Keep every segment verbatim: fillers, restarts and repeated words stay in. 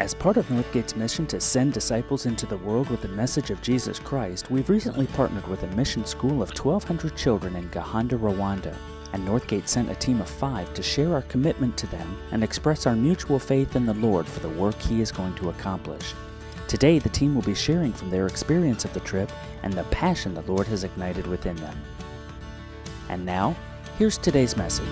As part of Northgate's mission to send disciples into the world with the message of Jesus Christ, we've recently partnered with a mission school of twelve hundred children in Gahanda, Rwanda, and Northgate sent a team of five to share our commitment to them and express our mutual faith in the Lord for the work He is going to accomplish. Today, the team will be sharing from their experience of the trip and the passion the Lord has ignited within them. And now, here's today's message.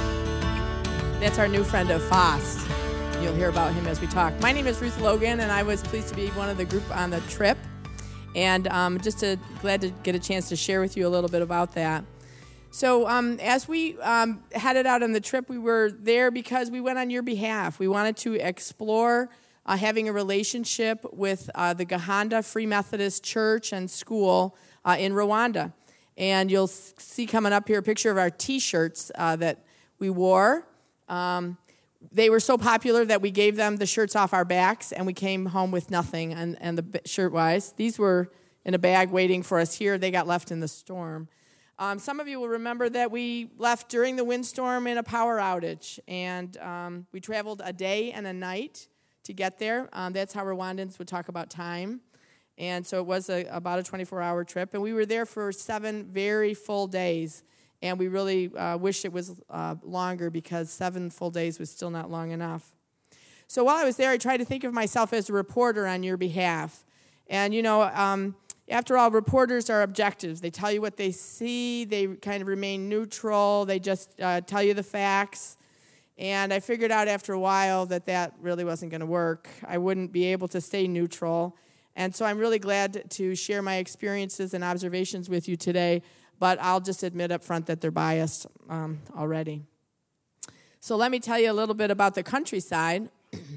That's our new friend of FOST. You'll hear about him as we talk. My name is Ruth Logan, and I was pleased to be one of the group on the trip. And um, just to, glad to get a chance to share with you a little bit about that. So um, as we um, headed out on the trip, we were there because we went on your behalf. We wanted to explore uh, having a relationship with uh, the Gahanda Free Methodist Church and School uh, in Rwanda. And you'll see coming up here a picture of our T-shirts uh, that we wore. Um, They were so popular that we gave them the shirts off our backs, and we came home with nothing and, and the shirt-wise. These were in a bag waiting for us here. They got left in the storm. Um, some of you will remember that we left during the windstorm in a power outage, and um, we traveled a day and a night to get there. Um, that's how Rwandans would talk about time. And so it was a, about a twenty-four hour trip, and we were there for seven very full days. And we really uh, wish it was uh, longer because seven full days was still not long enough. So while I was there, I tried to think of myself as a reporter on your behalf. And, you know, um, after all, reporters are objectives. They tell you what they see. They kind of remain neutral. They just uh, tell you the facts. And I figured out after a while that that really wasn't going to work. I wouldn't be able to stay neutral. And so I'm really glad to share my experiences and observations with you today. But I'll just admit up front that they're biased um, already. So let me tell you a little bit about the countryside.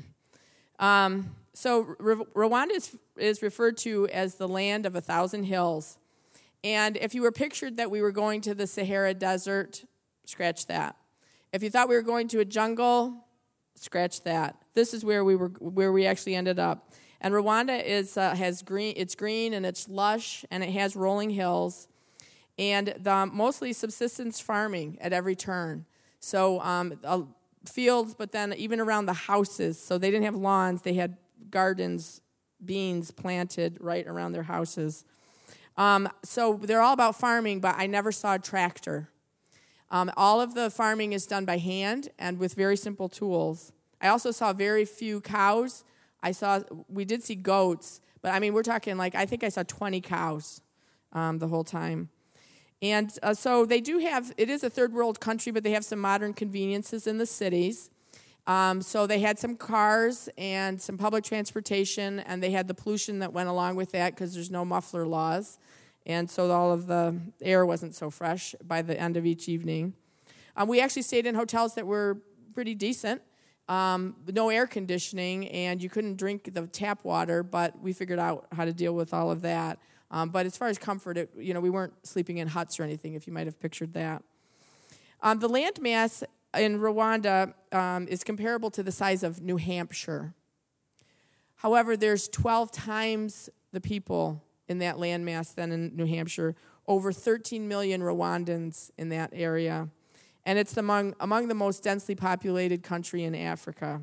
um, so R- Rwanda is, is referred to as the land of a thousand hills. And if you were pictured that we were going to the Sahara Desert, scratch that. If you thought we were going to a jungle, scratch that. This is where we were, where we actually ended up. And Rwanda is uh, has green. It's green and it's lush and it has rolling hills. And the, mostly subsistence farming at every turn. So um, uh, fields, but then even around the houses. So they didn't have lawns. They had gardens, beans planted right around their houses. Um, so they're all about farming, but I never saw a tractor. Um, all of the farming is done by hand and with very simple tools. I also saw very few cows. I saw, we did see goats, but I mean, we're talking like, I think I saw twenty cows um, the whole time. And uh, so they do have, it is a third world country, but they have some modern conveniences in the cities. Um, so they had some cars and some public transportation, and they had the pollution that went along with that because there's no muffler laws. And so all of the air wasn't so fresh by the end of each evening. Um, we actually stayed in hotels that were pretty decent, um, no air conditioning, and you couldn't drink the tap water, but we figured out how to deal with all of that. Um, but as far as comfort, it, you know, we weren't sleeping in huts or anything, if you might have pictured that. Um, the landmass in Rwanda um, is comparable to the size of New Hampshire. However, there's twelve times the people in that landmass than in New Hampshire, over thirteen million Rwandans in that area. And it's among, among the most densely populated country in Africa.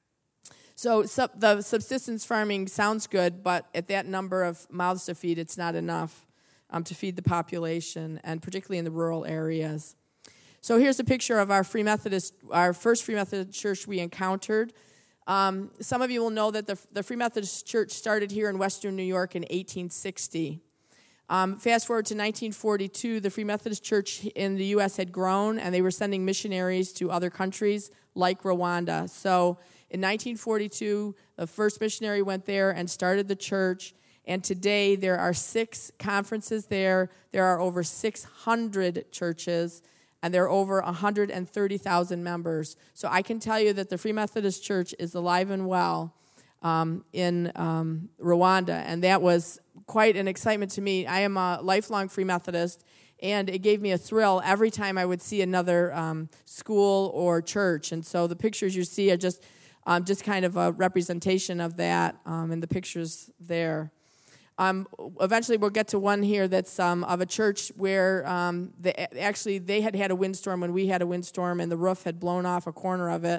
So sub, the subsistence farming sounds good, but at that number of mouths to feed, it's not enough um, to feed the population, and particularly in the rural areas. So here's a picture of our Free Methodist, our first Free Methodist church we encountered. Um, some of you will know that the, the Free Methodist Church started here in Western New York in eighteen sixty. Um, fast forward to nineteen forty-two, the Free Methodist Church in the U S had grown, and they were sending missionaries to other countries like Rwanda. So in nineteen forty-two, the first missionary went there and started the church, and today there are six conferences there. There are over six hundred churches, and there are over one hundred thirty thousand members. So I can tell you that the Free Methodist Church is alive and well um, in um, Rwanda, and that was quite an excitement to me. I am a lifelong Free Methodist, and it gave me a thrill every time I would see another um, school or church. And so the pictures you see are just Um, just kind of a representation of that um, in the pictures there. Um, eventually, we'll get to one here that's um, of a church where um, they, actually they had had a windstorm when we had a windstorm, and the roof had blown off a corner of it,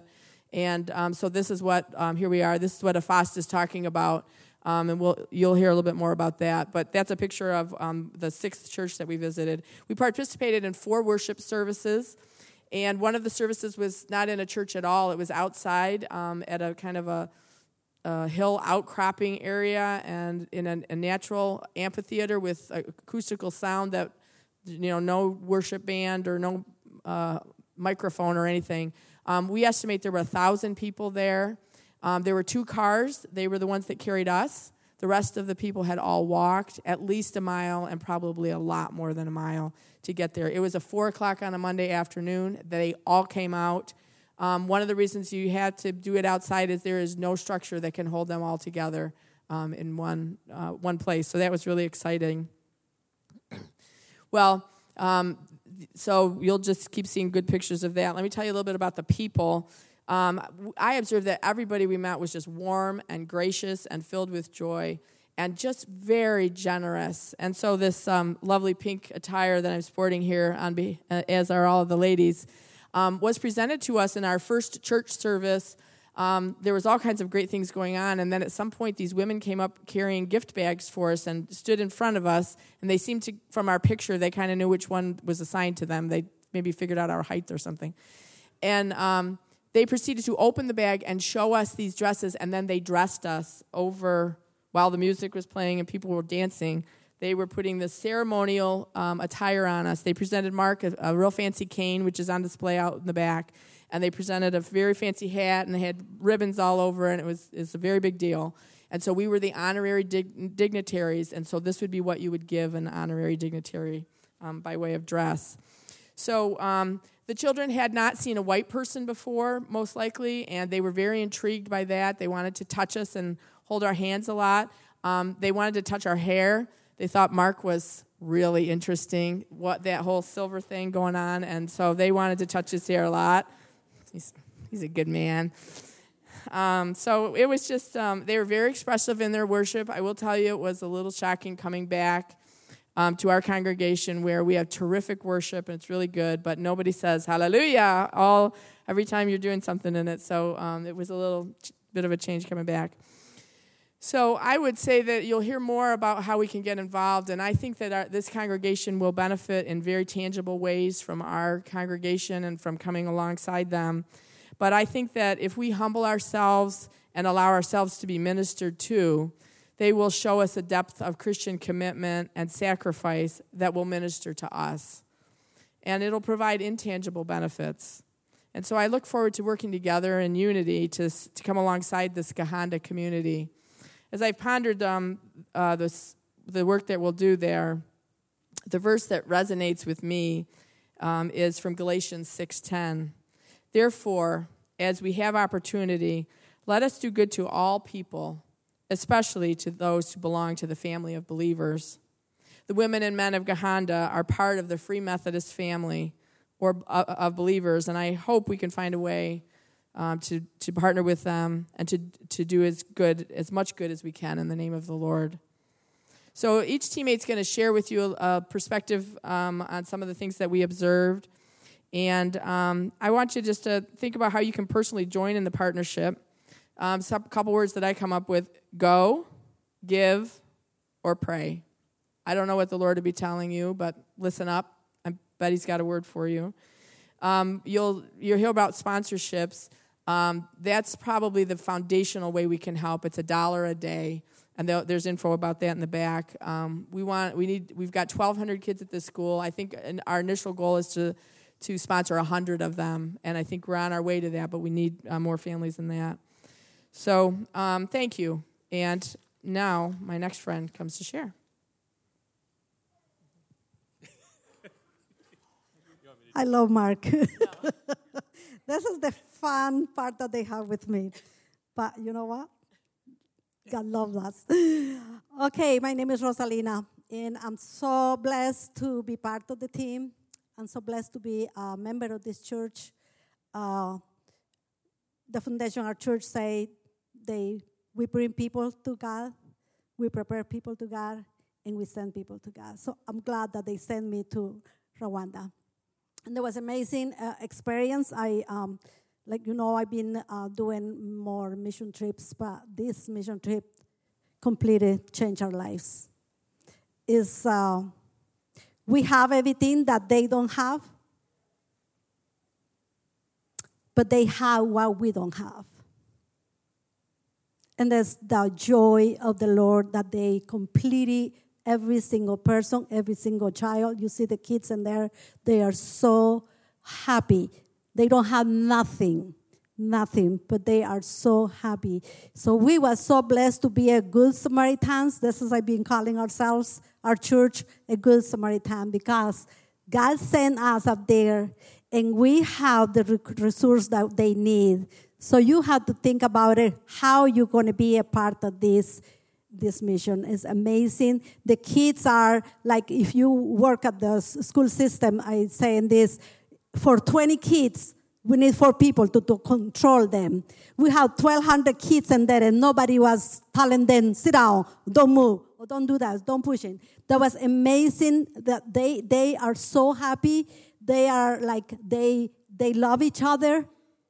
And um, so this is what, um, here we are, this is what AFAST is talking about. Um, and we'll, you'll hear a little bit more about that. But that's a picture of um, the sixth church that we visited. We participated in four worship services. And one of the services was not in a church at all. It was outside um, at a kind of a, a hill outcropping area and in a, a natural amphitheater with acoustical sound that, you know, no worship band or no uh, microphone or anything. Um, we estimate there were a thousand people there. Um, there were two cars. They were the ones that carried us. The rest of the people had all walked at least a mile and probably a lot more than a mile to get there. It was a four o'clock on a Monday afternoon. They all came out. Um, one of the reasons you had to do it outside is there is no structure that can hold them all together um, in one uh, one place. So that was really exciting. Well, um, so you'll just keep seeing good pictures of that. Let me tell you a little bit about the people. Um, I observed that everybody we met was just warm and gracious and filled with joy and just very generous. And so this um, lovely pink attire that I'm sporting here, on be, uh, as are all of the ladies, um, was presented to us in our first church service. Um, there was all kinds of great things going on, and then at some point these women came up carrying gift bags for us and stood in front of us, and they seemed to, from our picture, they kind of knew which one was assigned to them. They maybe figured out our height or something. And um, they proceeded to open the bag and show us these dresses, and then they dressed us over while the music was playing and people were dancing. They were putting the ceremonial um, attire on us. They presented Mark a, a real fancy cane, which is on display out in the back, and they presented a very fancy hat, and they had ribbons all over, and it was, it was a very big deal. And so we were the honorary dig- dignitaries, and so this would be what you would give an honorary dignitary um, by way of dress. So um, the children had not seen a white person before, most likely, and they were very intrigued by that. They wanted to touch us and hold our hands a lot. Um, they wanted to touch our hair. They thought Mark was really interesting, what that whole silver thing going on, and so they wanted to touch his hair a lot. He's, he's a good man. Um, so it was just, um, they were very expressive in their worship. I will tell you, it was a little shocking coming back um, to our congregation where we have terrific worship, and it's really good, but nobody says hallelujah all every time you're doing something in it. So um, it was a little ch- bit of a change coming back. So I would say that you'll hear more about how we can get involved, and I think that our, this congregation will benefit in very tangible ways from our congregation and from coming alongside them. But I think that if we humble ourselves and allow ourselves to be ministered to, they will show us a depth of Christian commitment and sacrifice that will minister to us. And it'll provide intangible benefits. And so I look forward to working together in unity to, to come alongside this Gahanda community. As I've pondered um, uh, this, the work that we'll do there, the verse that resonates with me um, is from Galatians six ten. Therefore, as we have opportunity, let us do good to all people, especially to those who belong to the family of believers. The women and men of Gahanda are part of the Free Methodist family or uh, of believers, and I hope we can find a way Um, to, to partner with them and to, to do as good, as much good as we can in the name of the Lord. So each teammate's going to share with you a, a perspective um, on some of the things that we observed. And um, I want you just to think about how you can personally join in the partnership. Um, some couple words that I come up with: go, give, or pray. I don't know what the Lord will be telling you, but listen up. I bet He's got a word for you. Um, you'll you'll hear about sponsorships. Um, that's probably the foundational way we can help. It's a dollar a day, and there's info about that in the back. Um, we want we need we've got twelve hundred kids at this school. I think our initial goal is to to sponsor one hundred of them, and I think we're on our way to that. But we need uh, more families than that. So um, thank you. And now my next friend comes to share. I love Mark. This is the fun part that they have with me. But you know what? God loves us. Okay, my name is Rosalina, and I'm so blessed to be part of the team. I'm so blessed to be a member of this church. Uh, the foundation of our church say they we bring people to God, we prepare people to God, and we send people to God. So I'm glad that they sent me to Rwanda. And there was amazing uh, experience. I um, Like, you know, I've been uh, doing more mission trips, but this mission trip completely changed our lives. Is uh, we have everything that they don't have, but they have what we don't have. And that's the joy of the Lord that they completely, every single person, every single child, you see the kids in there, they are so happy. They don't have nothing, nothing, but they are so happy. So we were so blessed to be a good Samaritans. This is I've been calling ourselves, our church, a good Samaritan, because God sent us up there, and we have the resource that they need. So you have to think about it, how you're going to be a part of this This mission. Is amazing. The kids are, like, if you work at the school system, I say in this, for twenty kids, we need four people to, to control them. We have twelve hundred kids in there, and nobody was telling them, sit down, don't move, or don't do that, don't push it. That was amazing. That they they are so happy. They are like, they they love each other.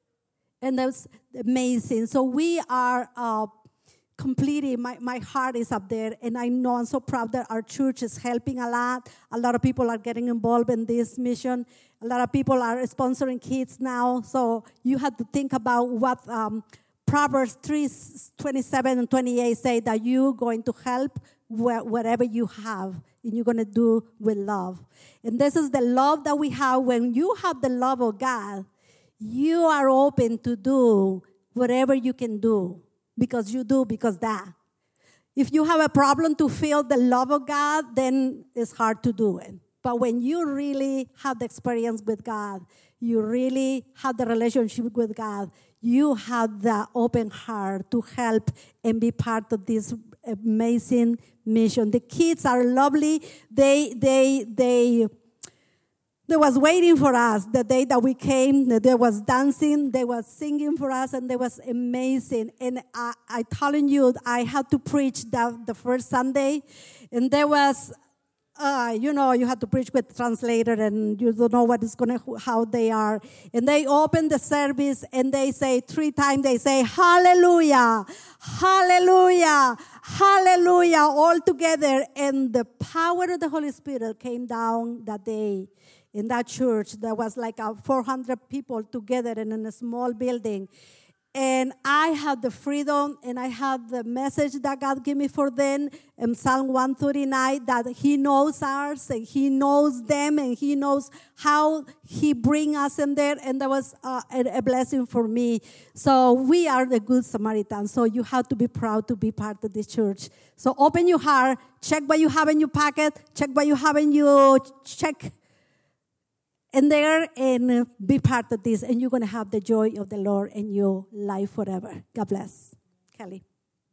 And that's amazing. So we are uh, completely, my, my heart is up there. And I know I'm so proud that our church is helping a lot. A lot of people are getting involved in this mission. A lot of people are sponsoring kids now. So you have to think about what um, Proverbs three, twenty-seven and twenty-eight say, that you're going to help wh- whatever you have. And you're going to do with love. And this is the love that we have. When you have the love of God, you are open to do whatever you can do, because you do because that. If you have a problem to feel the love of God, then it's hard to do it. But when you really have the experience with God, you really have the relationship with God, you have the open heart to help and be part of this amazing mission. The kids are lovely. They, they, they... They was waiting for us the day that we came. They was dancing. They was singing for us, and they was amazing. And I, I telling you, I had to preach that the first Sunday, and there was, uh, you know, you had to preach with translator, and you don't know what is gonna, how they are. And they open the service, and they say three times. They say Hallelujah, Hallelujah, Hallelujah, all together. And the power of the Holy Spirit came down that day. In that church, there was like a four hundred people together in a small building. And I had the freedom, and I had the message that God gave me for them in Psalm one thirty-nine, that He knows ours, and He knows them, and He knows how He bring us in there. And that was uh, a, a blessing for me. So we are the good Samaritans. So you have to be proud to be part of this church. So open your heart, check what you have in your pocket, check what you have in your check. And there, and be part of this, and you're going to have the joy of the Lord in your life forever. God bless. Kelly.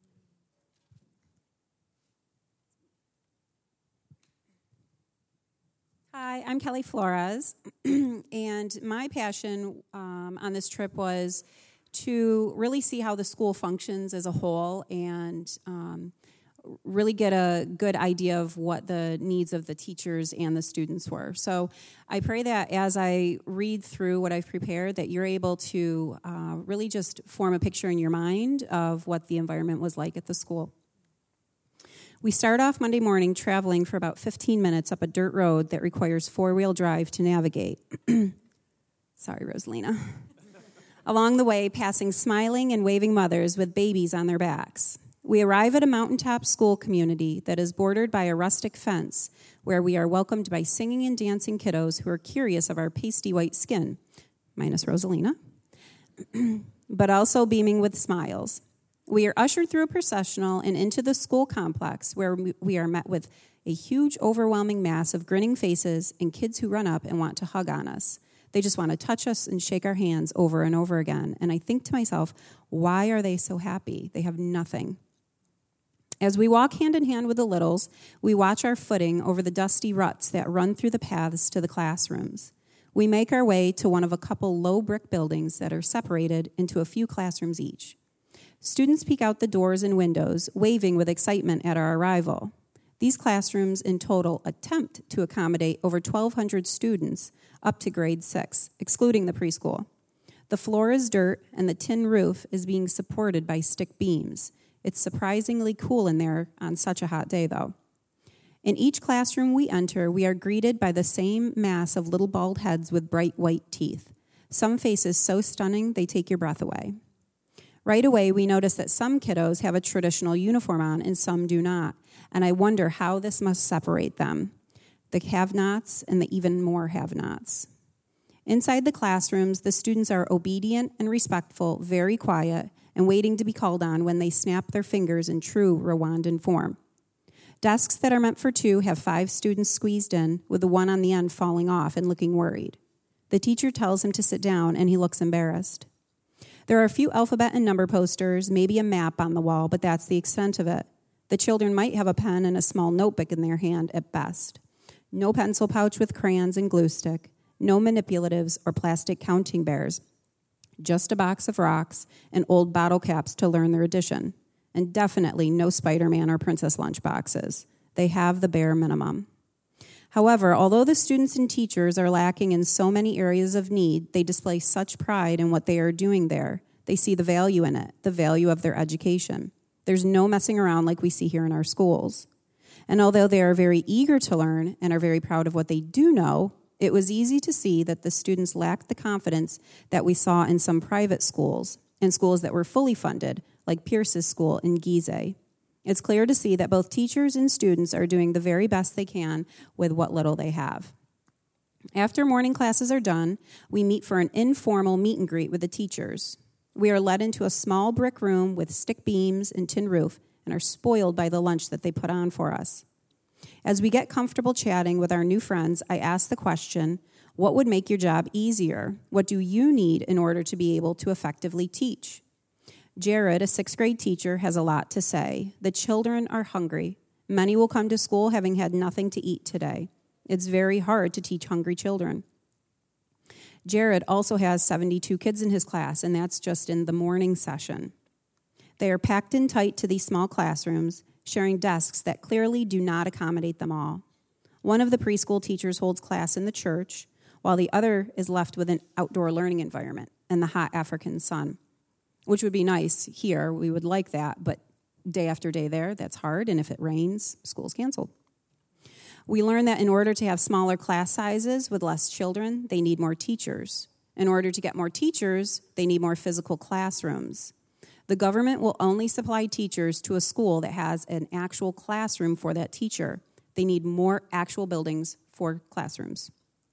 Hi, I'm Kelly Flores, and my passion um, on this trip was to really see how the school functions as a whole, and um, really get a good idea of what the needs of the teachers and the students were. So I pray that as I read through what I've prepared, that you're able to uh, really just form a picture in your mind of what the environment was like at the school. We start off Monday morning traveling for about fifteen minutes up a dirt road that requires four-wheel drive to navigate. Sorry, Rosalina. Along the way, passing smiling and waving mothers with babies on their backs. We arrive at a mountaintop school community that is bordered by a rustic fence, where we are welcomed by singing and dancing kiddos who are curious of our pasty white skin, minus Rosalina, but also beaming with smiles. We are ushered through a processional and into the school complex, where we are met with a huge, overwhelming mass of grinning faces and kids who run up and want to hug on us. They just want to touch us and shake our hands over and over again. And I think to myself, why are they so happy? They have nothing. As we walk hand in hand with the littles, we watch our footing over the dusty ruts that run through the paths to the classrooms. We make our way to one of a couple low brick buildings that are separated into a few classrooms each. Students peek out the doors and windows, waving with excitement at our arrival. These classrooms in total attempt to accommodate over twelve hundred students up to grade six, excluding the preschool. The floor is dirt, and the tin roof is being supported by stick beams. It's surprisingly cool in there on such a hot day, though. In each classroom we enter, we are greeted by the same mass of little bald heads with bright white teeth. Some faces so stunning they take your breath away. Right away, we notice that some kiddos have a traditional uniform on and some do not, and I wonder how this must separate them, the have-nots and the even more have-nots. Inside the classrooms, the students are obedient and respectful, very quiet, and waiting to be called on when they snap their fingers in true Rwandan form. Desks that are meant for two have five students squeezed in, with the one on the end falling off and looking worried. The teacher tells him to sit down, and he looks embarrassed. There are a few alphabet and number posters, maybe a map on the wall, but that's the extent of it. The children might have a pen and a small notebook in their hand at best. No pencil pouch with crayons and glue stick. No manipulatives or plastic counting bears. Just a box of rocks and old bottle caps to learn their addition. And definitely no Spider-Man or Princess lunch boxes. They have the bare minimum. However, although the students and teachers are lacking in so many areas of need, they display such pride in what they are doing there. They see the value in it, the value of their education. There's no messing around like we see here in our schools. And although they are very eager to learn and are very proud of what they do know, it was easy to see that the students lacked the confidence that we saw in some private schools, and schools that were fully funded, like Pierce's school in Gizeh. It's clear to see that both teachers and students are doing the very best they can with what little they have. After morning classes are done, we meet for an informal meet and greet with the teachers. We are led into a small brick room with stick beams and tin roof and are spoiled by the lunch that they put on for us. As we get comfortable chatting with our new friends, I ask the question, what would make your job easier? What do you need in order to be able to effectively teach? Jared, a sixth grade teacher, has a lot to say. The children are hungry. Many will come to school having had nothing to eat today. It's very hard to teach hungry children. Jared also has seventy-two kids in his class, and that's just in the morning session. They are packed in tight to these small classrooms, sharing desks that clearly do not accommodate them all. One of the preschool teachers holds class in the church, while the other is left with an outdoor learning environment and the hot African sun, which would be nice here. We would like that, but day after day there, that's hard, and if it rains, school's canceled. We learn that in order to have smaller class sizes with less children, they need more teachers. In order to get more teachers, they need more physical classrooms. The government will only supply teachers to a school that has an actual classroom for that teacher. They need more actual buildings for classrooms.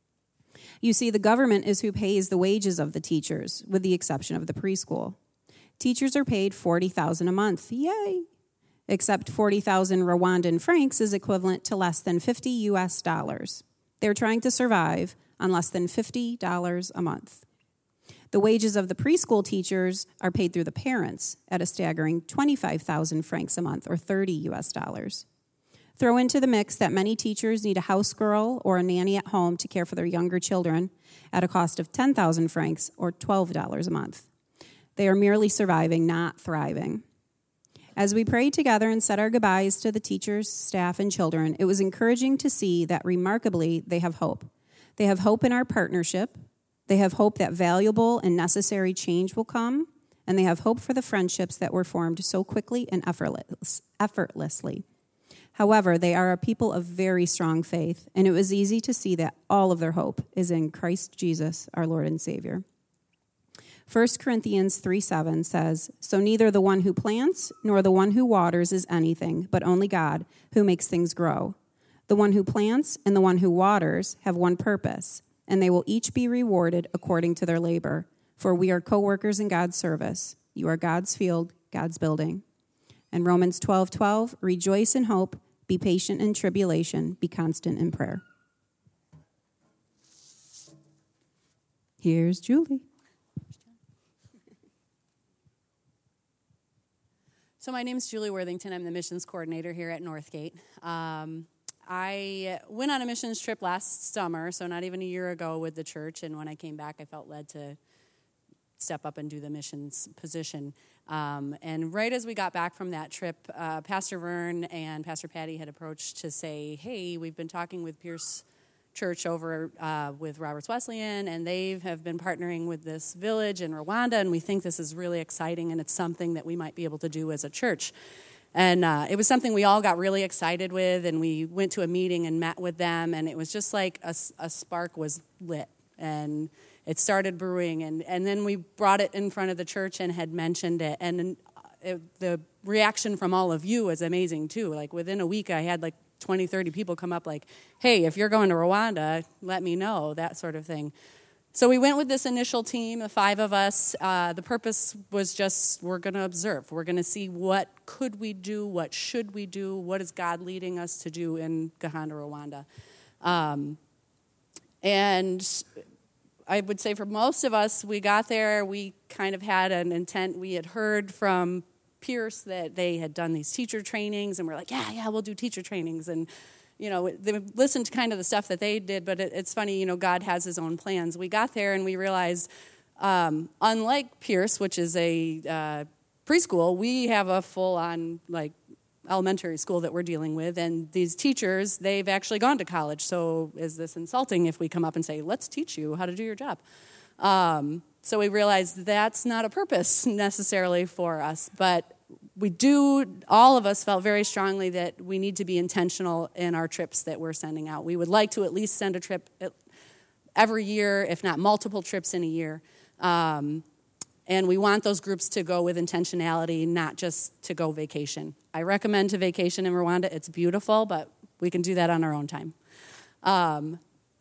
You see, the government is who pays the wages of the teachers, with the exception of the preschool. Teachers are paid forty thousand dollars a month. Yay! Except forty thousand Rwandan francs is equivalent to less than fifty U S dollars. They're trying to survive on less than fifty dollars a month. The wages of the preschool teachers are paid through the parents at a staggering twenty-five thousand francs a month, or thirty U S dollars. Throw into the mix that many teachers need a house girl or a nanny at home to care for their younger children at a cost of ten thousand francs, or twelve dollars a month. They are merely surviving, not thriving. As we prayed together and said our goodbyes to the teachers, staff, and children, it was encouraging to see that remarkably they have hope. They have hope in our partnership. They have hope that valuable and necessary change will come. And they have hope for the friendships that were formed so quickly and effortless, effortlessly. However, they are a people of very strong faith, and it was easy to see that all of their hope is in Christ Jesus, our Lord and Savior. First Corinthians three seven says, "So neither the one who plants nor the one who waters is anything, but only God, who makes things grow. The one who plants and the one who waters have one purpose, and they will each be rewarded according to their labor. For we are co-workers in God's service. You are God's field, God's building." And Romans twelve twelve, "Rejoice in hope, be patient in tribulation, be constant in prayer." Here's Julie. So my name is Julie Worthington. I'm the missions coordinator here at Northgate. Um, I went on a missions trip last summer, so not even a year ago, with the church, and when I came back, I felt led to step up and do the missions position. Um, and right as we got back from that trip, uh, Pastor Vern and Pastor Patty had approached to say, hey, we've been talking with Pierce church over uh, with Roberts Wesleyan, and they have been partnering with this village in Rwanda, and we think this is really exciting, and it's something that we might be able to do as a church. And uh, it was something we all got really excited with, and we went to a meeting and met with them, and it was just like a, a spark was lit, and it started brewing, and, and then we brought it in front of the church and had mentioned it, and it, the reaction from all of you was amazing too. Like within a week, I had like twenty, thirty people come up like, hey, if you're going to Rwanda, let me know, that sort of thing. So we went with this initial team, the five of us. Uh, the purpose was just, we're going to observe. We're going to see what could we do, what should we do, what is God leading us to do in Gahanda, Rwanda. Um, and I would say for most of us, we got there, we kind of had an intent. We had heard from Pierce that they had done these teacher trainings, and we're like, yeah, yeah, we'll do teacher trainings. And, you know, they listened to kind of the stuff that they did, but it, it's funny, you know, God has his own plans. We got there and we realized, um, unlike Pierce, which is a uh, preschool, we have a full-on, like, elementary school that we're dealing with, and these teachers, they've actually gone to college. So is this insulting if we come up and say, let's teach you how to do your job? Um, so we realized that's not a purpose necessarily for us, but we do, all of us felt very strongly that we need to be intentional in our trips that we're sending out. We would like to at least send a trip every year, if not multiple trips in a year. Um, and we want those groups to go with intentionality, not just to go vacation. I recommend to vacation in Rwanda. It's beautiful, but we can do that on our own time. Um,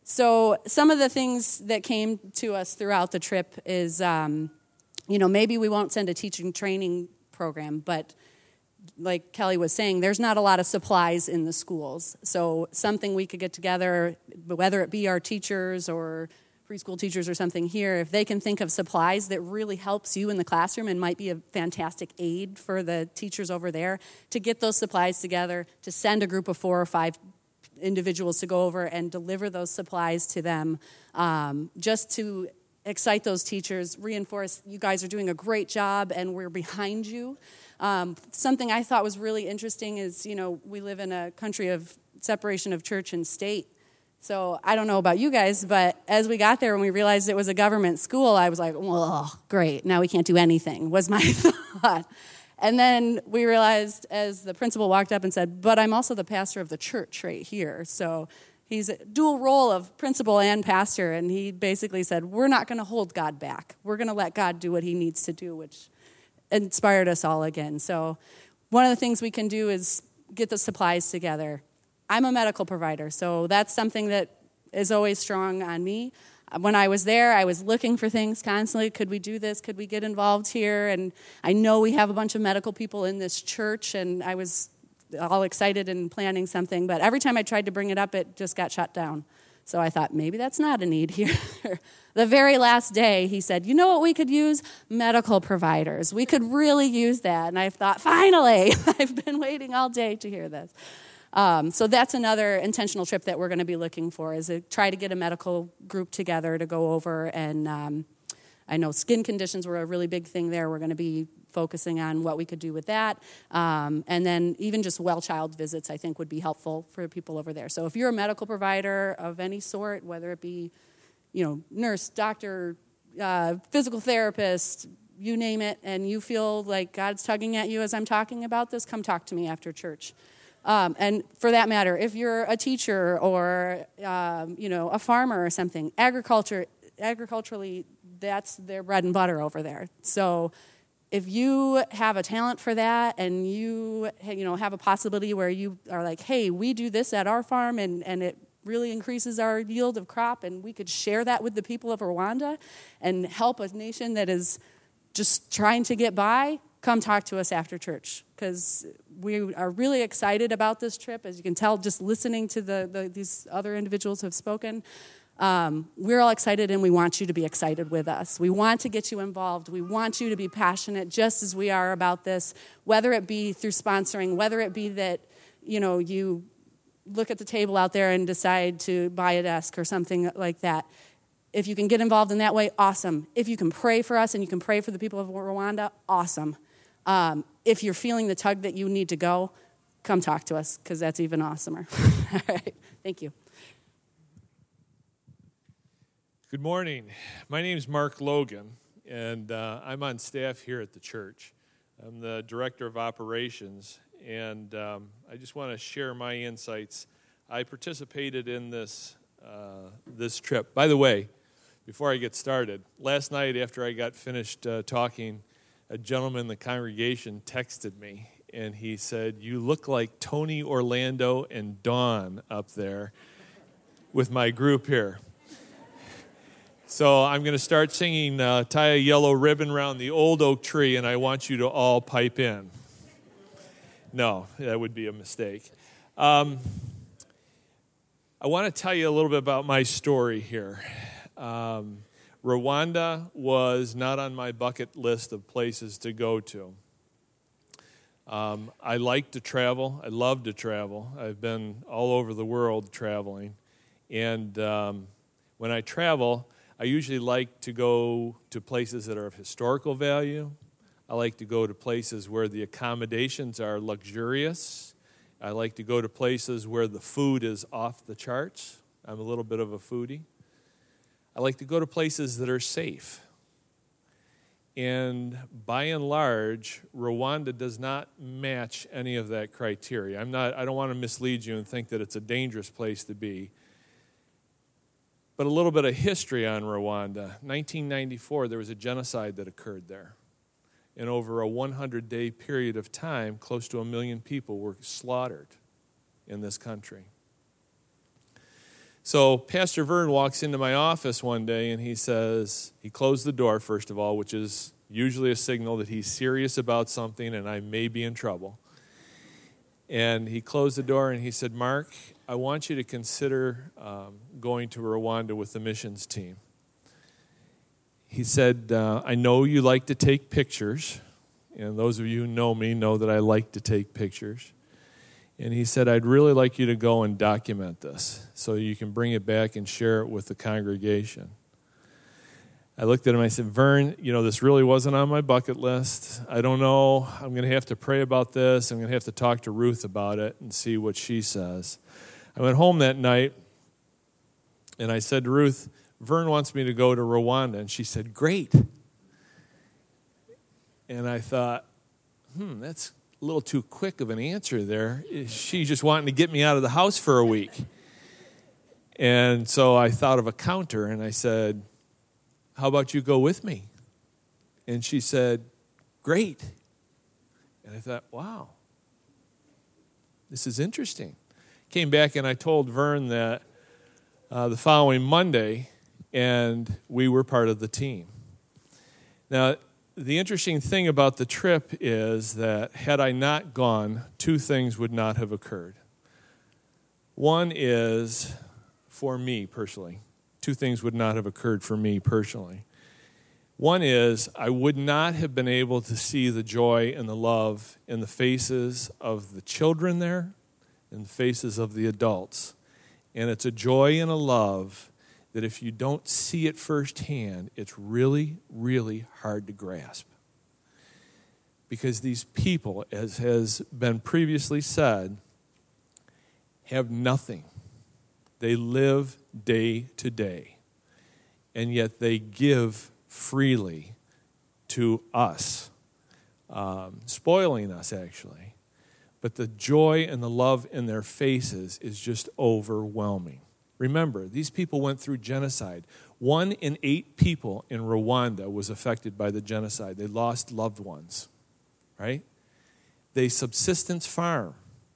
so some of the things that came to us throughout the trip is, um, you know, maybe we won't send a teaching training program, but like Kelly was saying, there's not a lot of supplies in the schools. So something we could get together, whether it be our teachers or preschool teachers or something here, if they can think of supplies that really helps you in the classroom and might be a fantastic aid for the teachers over there, to get those supplies together, to send a group of four or five individuals to go over and deliver those supplies to them, um, just to excite those teachers, reinforce you guys are doing a great job and we're behind you. Um, something I thought was really interesting is, you know, we live in a country of separation of church and state. So I don't know about you guys, but as we got there and we realized it was a government school, I was like, well, great, now we can't do anything, was my thought. And then we realized as the principal walked up and said, but I'm also the pastor of the church right here. So he's a dual role of principal and pastor, and he basically said, we're not going to hold God back. We're going to let God do what he needs to do, which inspired us all again. So one of the things we can do is get the supplies together. I'm a medical provider, so that's something that is always strong on me. When I was there, I was looking for things constantly. Could we do this? Could we get involved here? And I know we have a bunch of medical people in this church, and I was all excited and planning something, but every time I tried to bring it up, it just got shut down. So I thought, maybe that's not a need here. The very last day, he said, you know what we could use? Medical providers. We could really use that. And I thought, finally, I've been waiting all day to hear this. Um, so that's another intentional trip that we're going to be looking for, is to try to get a medical group together to go over. And um, I know skin conditions were a really big thing there. We're going to be focusing on what we could do with that. Um, and then even just well-child visits, I think, would be helpful for people over there. So if you're a medical provider of any sort, whether it be, you know, nurse, doctor, uh, physical therapist, you name it, and you feel like God's tugging at you as I'm talking about this, come talk to me after church. Um, and for that matter, if you're a teacher or, um, you know, a farmer or something, agriculture, agriculturally, that's their bread and butter over there. So if you have a talent for that and you, you know, have a possibility where you are like, hey, we do this at our farm and, and it really increases our yield of crop, and we could share that with the people of Rwanda and help a nation that is just trying to get by, come talk to us after church, because we are really excited about this trip. As you can tell, just listening to the, the these other individuals who have spoken, um, we're all excited, and we want you to be excited with us. We want to get you involved. We want you to be passionate just as we are about this, whether it be through sponsoring, whether it be that, you know, you look at the table out there and decide to buy a desk or something like that. If you can get involved in that way, awesome. If you can pray for us and you can pray for the people of Rwanda, awesome. Um, if you're feeling the tug that you need to go, come talk to us, because that's even awesomer. All right, thank you. Good morning. My name is Mark Logan, and uh, I'm on staff here at the church. I'm the Director of Operations, and um, I just want to share my insights. I participated in this uh, this trip. By the way, before I get started, last night after I got finished uh, talking, a gentleman in the congregation texted me, and he said, "You look like Tony Orlando and Dawn up there with my group here." So I'm going to start singing uh, Tie a Yellow Ribbon Round the Old Oak Tree, and I want you to all pipe in. No, that would be a mistake. Um, I want to tell you a little bit about my story here. Um, Rwanda was not on my bucket list of places to go to. Um, I like to travel. I love to travel. I've been all over the world traveling. And um, when I travel, I usually like to go to places that are of historical value. I like to go to places where the accommodations are luxurious. I like to go to places where the food is off the charts. I'm a little bit of a foodie. I like to go to places that are safe. And by and large, Rwanda does not match any of that criteria. I'm not, I don't want to mislead you and think that it's a dangerous place to be. But a little bit of history on Rwanda. nineteen ninety-four, there was a genocide that occurred there. And over a hundred-day period of time, close to a million people were slaughtered in this country. So Pastor Vern walks into my office one day and he says, he closed the door, first of all, which is usually a signal that he's serious about something and I may be in trouble. And he closed the door and he said, "Mark, I want you to consider um, going to Rwanda with the missions team." He said, uh, "I know you like to take pictures, and those of you who know me know that I like to take pictures." And he said, "I'd really like you to go and document this so you can bring it back and share it with the congregation." I looked at him and I said, "Vern, you know, this really wasn't on my bucket list. I don't know. I'm going to have to pray about this. I'm going to have to talk to Ruth about it and see what she says." I went home that night and I said to Ruth, "Vern wants me to go to Rwanda." And she said, "Great." And I thought, hmm, that's a little too quick of an answer there. She's just wanting to get me out of the house for a week. And so I thought of a counter and I said, "How about you go with me?" And she said, "Great." And I thought, wow, this is interesting. Came back and I told Vern that uh, the following Monday, and we were part of the team. Now, the interesting thing about the trip is that had I not gone, two things would not have occurred. One is, for me personally, two things would not have occurred for me personally. One is, I would not have been able to see the joy and the love in the faces of the children there and the faces of the adults. And it's a joy and a love that if you don't see it firsthand, it's really, really hard to grasp. Because these people, as has been previously said, have nothing. They live day to day. And yet they give freely to us, um, spoiling us actually. But the joy and the love in their faces is just overwhelming. Remember, these people went through genocide. One in eight people in Rwanda was affected by the genocide. They lost loved ones, right? They subsistence farm.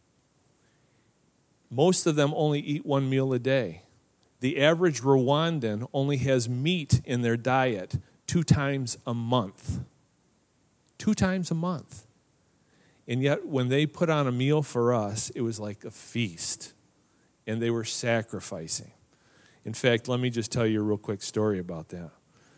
Most of them only eat one meal a day. The average Rwandan only has meat in their diet two times a month. Two times a month. And yet, when they put on a meal for us, it was like a feast. And they were sacrificing. In fact, let me just tell you a real quick story about that.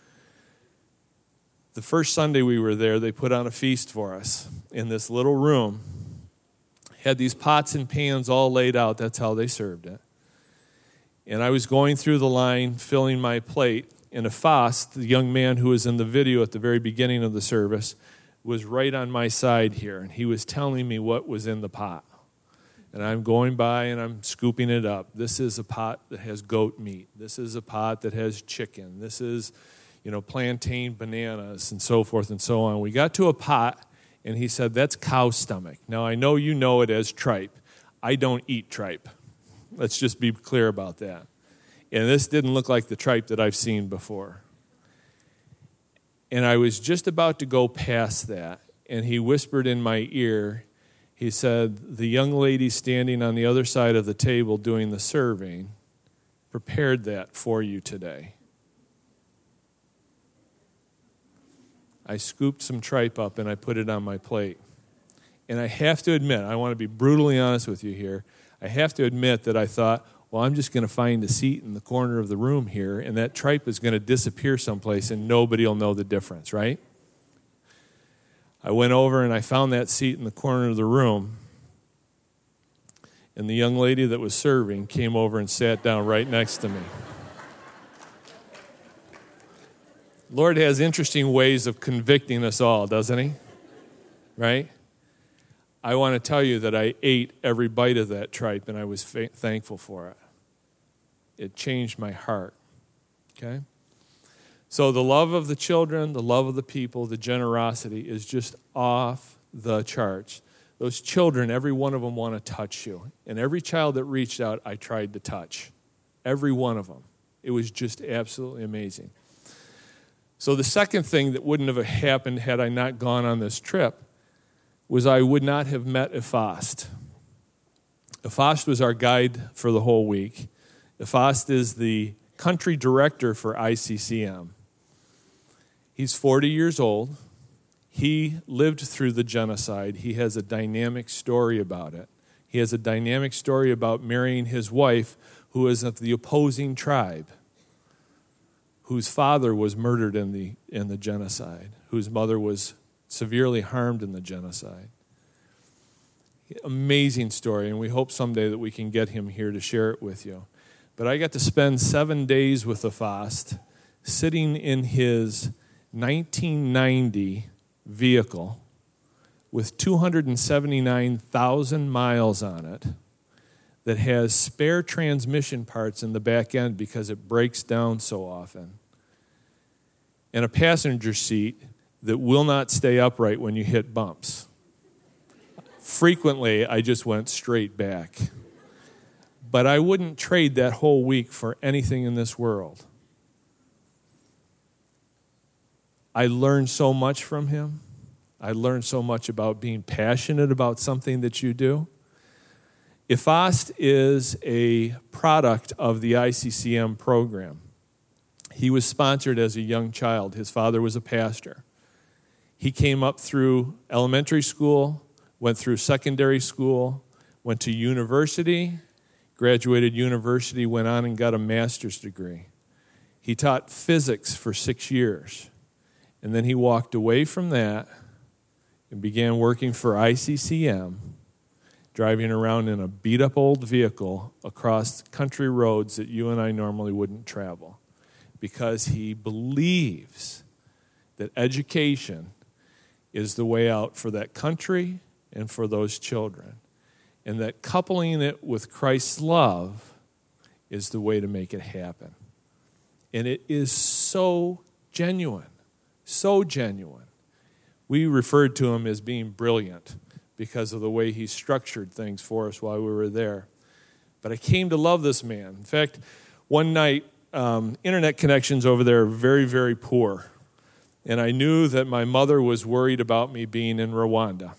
The first Sunday we were there, they put on a feast for us in this little room. Had these pots and pans all laid out. That's how they served it. And I was going through the line, filling my plate. And Afas, the young man who was in the video at the very beginning of the service, was right on my side here. And he was telling me what was in the pot. And I'm going by and I'm scooping it up. This is a pot that has goat meat. This is a pot that has chicken. This is, you know, plantain bananas and so forth and so on. We got to a pot and he said, that's cow stomach. Now, I know you know it as tripe. I don't eat tripe. Let's just be clear about that. And this didn't look like the tripe that I've seen before. And I was just about to go past that, and he whispered in my ear, he said, the young lady standing on the other side of the table doing the serving prepared that for you today. I scooped some tripe up and I put it on my plate. And I have to admit, I want to be brutally honest with you here, I have to admit that I thought, well, I'm just going to find a seat in the corner of the room here, and that tripe is going to disappear someplace and nobody will know the difference, right? I went over and I found that seat in the corner of the room, and the young lady that was serving came over and sat down right next to me. Lord has interesting ways of convicting us all, doesn't he? Right? I want to tell you that I ate every bite of that tripe, and I was fa- thankful for it. It changed my heart. Okay? So the love of the children, the love of the people, the generosity is just off the charts. Those children, every one of them want to touch you. And every child that reached out, I tried to touch. Every one of them. It was just absolutely amazing. So the second thing that wouldn't have happened had I not gone on this trip was I would not have met Efast. Efast was our guide for the whole week. Efast is the country director for I C C M. He's forty years old. He lived through the genocide. He has a dynamic story about it. He has a dynamic story about marrying his wife, who is of the opposing tribe, whose father was murdered in the in the genocide, whose mother was severely harmed in the genocide. Amazing story, and we hope someday that we can get him here to share it with you. But I got to spend seven days with Efast, sitting in his nineteen ninety vehicle with two hundred seventy-nine thousand miles on it that has spare transmission parts in the back end because it breaks down so often, and a passenger seat that will not stay upright when you hit bumps. Frequently, I just went straight back. But I wouldn't trade that whole week for anything in this world. I learned so much from him. I learned so much about being passionate about something that you do. Efast is a product of the I C C M program. He was sponsored as a young child. His father was a pastor. He came up through elementary school, went through secondary school, went to university, graduated university, went on and got a master's degree. He taught physics for six years. And then he walked away from that and began working for I C C M, driving around in a beat-up old vehicle across country roads that you and I normally wouldn't travel, because he believes that education is the way out for that country and for those children, and that coupling it with Christ's love is the way to make it happen. And it is so genuine, so genuine. We referred to him as being brilliant because of the way he structured things for us while we were there. But I came to love this man. In fact, one night, um, internet connections over there are very, very poor. And I knew that my mother was worried about me being in Rwanda.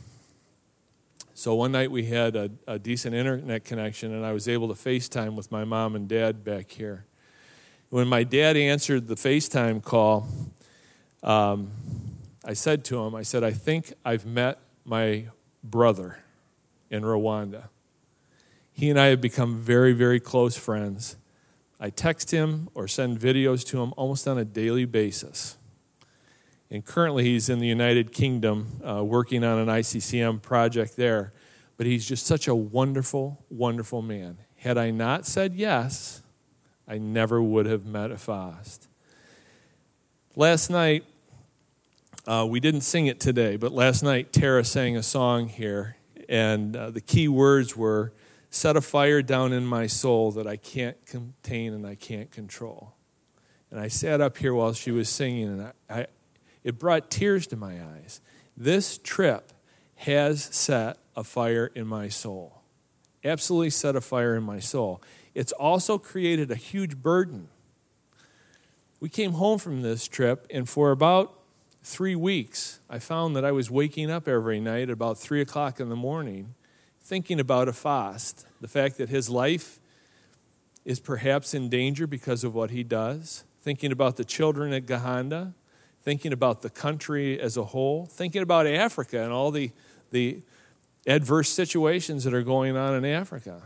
So one night we had a, a decent internet connection, and I was able to FaceTime with my mom and dad back here. When my dad answered the FaceTime call, um, I said to him, I said, I think I've met my brother in Rwanda. He and I have become very, very close friends. I text him or send videos to him almost on a daily basis. And currently he's in the United Kingdom uh, working on an I C C M project there. But he's just such a wonderful, wonderful man. Had I not said yes, I never would have met Efast. Last night, uh, we didn't sing it today, but last night Tara sang a song here and uh, the key words were, set a fire down in my soul that I can't contain and I can't control. And I sat up here while she was singing, and I, I, it brought tears to my eyes. This trip has set a fire in my soul. Absolutely set a fire in my soul. It's also created a huge burden. We came home from this trip, and for about three weeks, I found that I was waking up every night at about three o'clock in the morning thinking about Afast, the fact that his life is perhaps in danger because of what he does, thinking about the children at Gahanda, thinking about the country as a whole, thinking about Africa and all the, the adverse situations that are going on in Africa.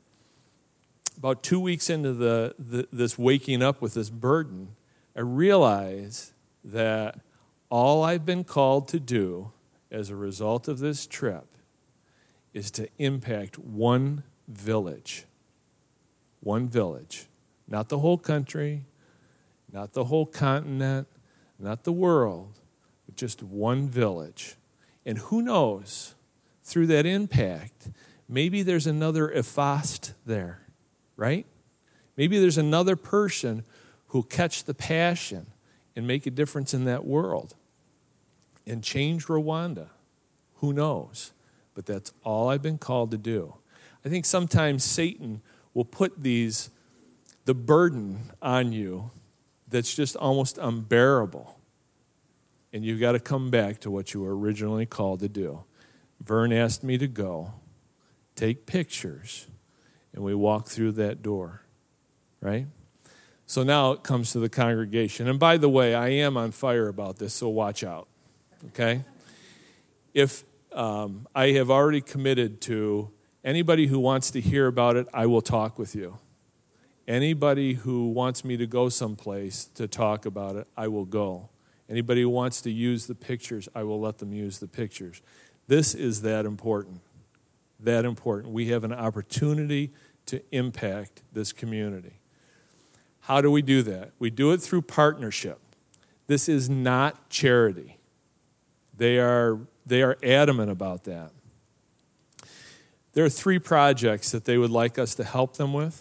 About two weeks into the, the this waking up with this burden, I realized that all I've been called to do as a result of this trip is to impact one village. One village. Not the whole country, not the whole continent, not the world, but just one village. And who knows, through that impact, maybe there's another Afast there, right? Maybe there's another person who'll catch the passion and make a difference in that world and change Rwanda. Who knows? But that's all I've been called to do. I think sometimes Satan will put these, the burden on you that's just almost unbearable. And you've got to come back to what you were originally called to do. Vern asked me to go, take pictures, and we walk through that door, right? So now it comes to the congregation. And by the way, I am on fire about this, so watch out, okay? If um, I have already committed to anybody who wants to hear about it, I will talk with you. Anybody who wants me to go someplace to talk about it, I will go. Anybody who wants to use the pictures, I will let them use the pictures. This is that important, that important. We have an opportunity to impact this community. How do we do that? We do it through partnership. This is not charity. They are, they are adamant about that. There are three projects that they would like us to help them with.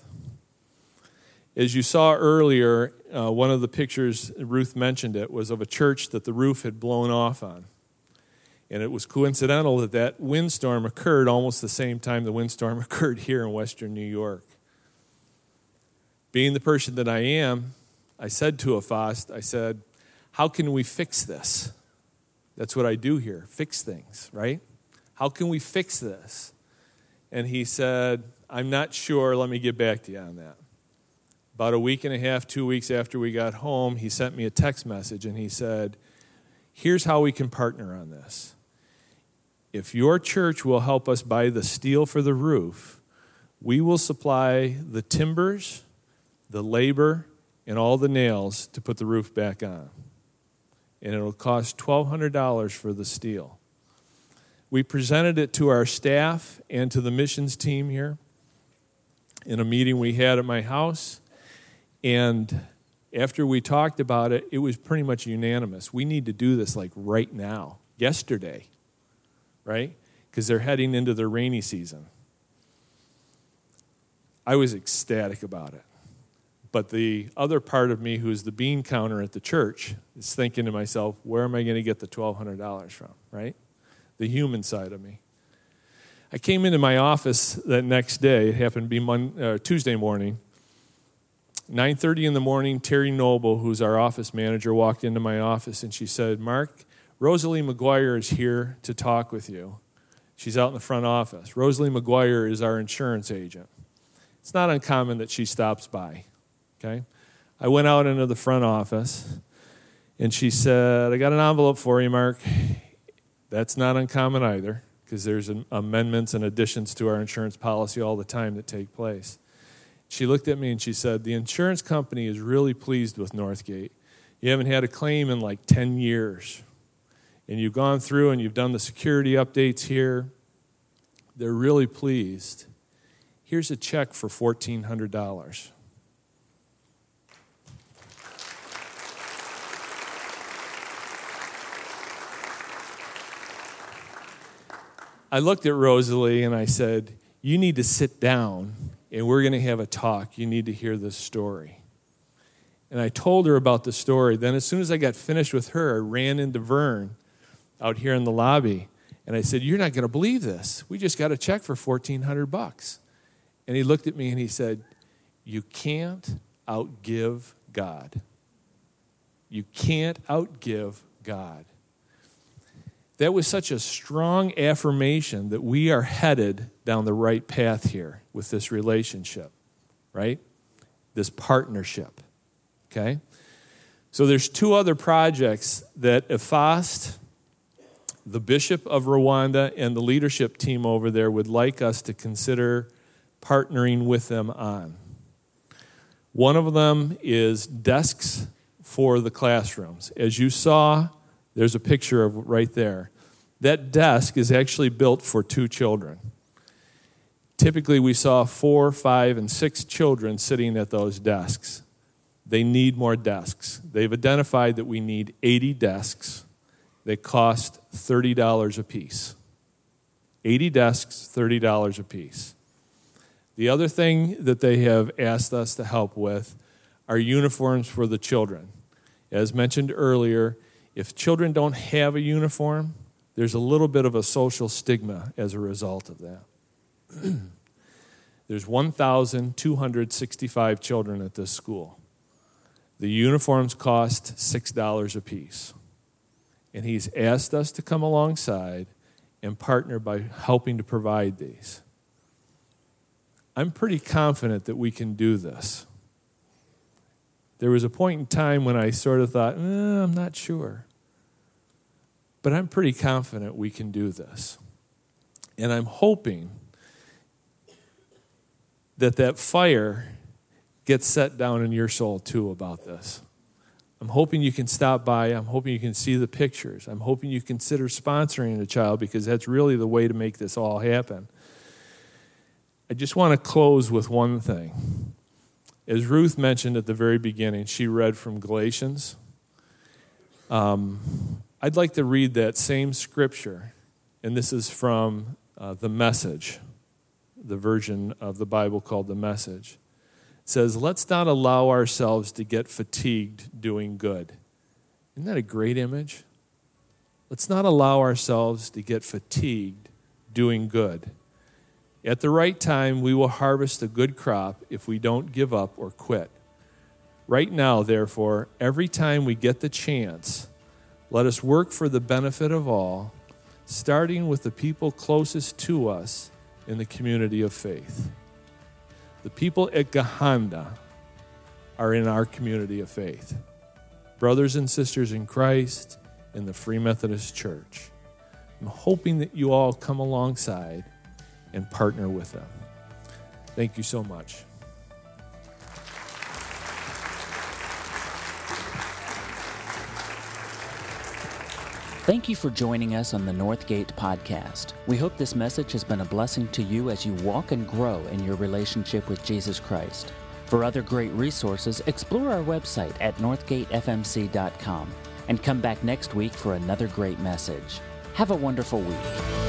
As you saw earlier, uh, one of the pictures, Ruth mentioned it, was of a church that the roof had blown off on. And it was coincidental that that windstorm occurred almost the same time the windstorm occurred here in western New York. Being the person that I am, I said to Afast, I said, how can we fix this? That's what I do here, fix things, right? How can we fix this? And he said, I'm not sure, let me get back to you on that. About a week and a half, two weeks after we got home, he sent me a text message and he said, here's how we can partner on this. If your church will help us buy the steel for the roof, we will supply the timbers, the labor, and all the nails to put the roof back on. And it'll cost twelve hundred dollars for the steel. We presented it to our staff and to the missions team here in a meeting we had at my house. And after we talked about it, it was pretty much unanimous. We need to do this like right now, yesterday, right? Because they're heading into the rainy season. I was ecstatic about it. But the other part of me, who's the bean counter at the church, is thinking to myself, where am I going to get the twelve hundred dollars from, right? The human side of me. I came into my office that next day. It happened to be Monday, uh, Tuesday morning. nine thirty in the morning, Terry Noble, who's our office manager, walked into my office and she said, Mark, Rosalie McGuire is here to talk with you. She's out in the front office. Rosalie McGuire is our insurance agent. It's not uncommon that she stops by. Okay, I went out into the front office, and she said, I got an envelope for you, Mark. That's not uncommon either, because there's amendments and additions to our insurance policy all the time that take place. She looked at me and she said, the insurance company is really pleased with Northgate. You haven't had a claim in like ten years, and you've gone through and you've done the security updates here. They're really pleased. Here's a check for fourteen hundred dollars. I looked at Rosalie and I said, you need to sit down and we're going to have a talk. You need to hear this story. And I told her about the story. Then as soon as I got finished with her, I ran into Vern out here in the lobby. And I said, you're not going to believe this. We just got a check for fourteen hundred bucks. And he looked at me and he said, you can't outgive God. You can't outgive God. That was such a strong affirmation that we are headed down the right path here with this relationship, right? This partnership, okay? So there's two other projects that IFAST, the Bishop of Rwanda, and the leadership team over there would like us to consider partnering with them on. One of them is desks for the classrooms. As you saw, there's a picture of right there. That desk is actually built for two children. Typically, we saw four, five, and six children sitting at those desks. They need more desks. They've identified that we need eighty desks. They cost thirty dollars a piece. eighty desks, thirty dollars a piece. The other thing that they have asked us to help with are uniforms for the children. As mentioned earlier, if children don't have a uniform, there's a little bit of a social stigma as a result of that. There's one thousand two hundred sixty-five children at this school. The uniforms cost six dollars a piece. And he's asked us to come alongside and partner by helping to provide these. I'm pretty confident that we can do this. There was a point in time when I sort of thought, eh, I'm not sure. But I'm pretty confident we can do this. And I'm hoping that that fire gets set down in your soul too about this. I'm hoping you can stop by. I'm hoping you can see the pictures. I'm hoping you consider sponsoring a child because that's really the way to make this all happen. I just want to close with one thing. As Ruth mentioned at the very beginning, she read from Galatians. Um, I'd like to read that same scripture, and this is from uh, the Message, the version of the Bible called the Message. It says, let's not allow ourselves to get fatigued doing good. Isn't that a great image? Let's not allow ourselves to get fatigued doing good. At the right time, we will harvest a good crop if we don't give up or quit. Right now, therefore, every time we get the chance, let us work for the benefit of all, starting with the people closest to us in the community of faith. The people at Gahanda are in our community of faith. Brothers and sisters in Christ in the Free Methodist Church. I'm hoping that you all come alongside and partner with them. Thank you so much. Thank you for joining us on the Northgate Podcast. We hope this message has been a blessing to you as you walk and grow in your relationship with Jesus Christ. For other great resources, explore our website at northgate f m c dot com and come back next week for another great message. Have a wonderful week.